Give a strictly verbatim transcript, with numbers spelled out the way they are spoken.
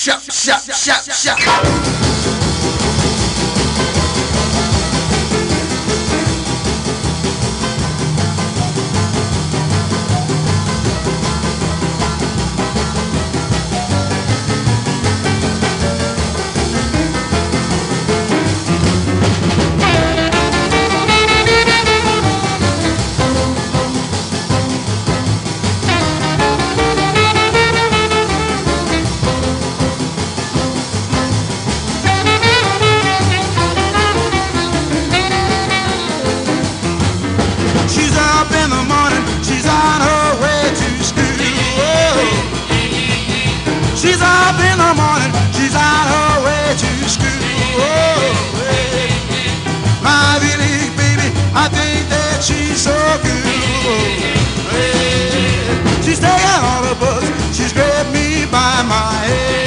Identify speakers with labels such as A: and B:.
A: shop, shop, shop, shop.
B: She's up in the morning, she's on her way to school. Oh, hey. My really baby, I think that she's so good. Hey. She's taking all the books, she's grabbed me by my head.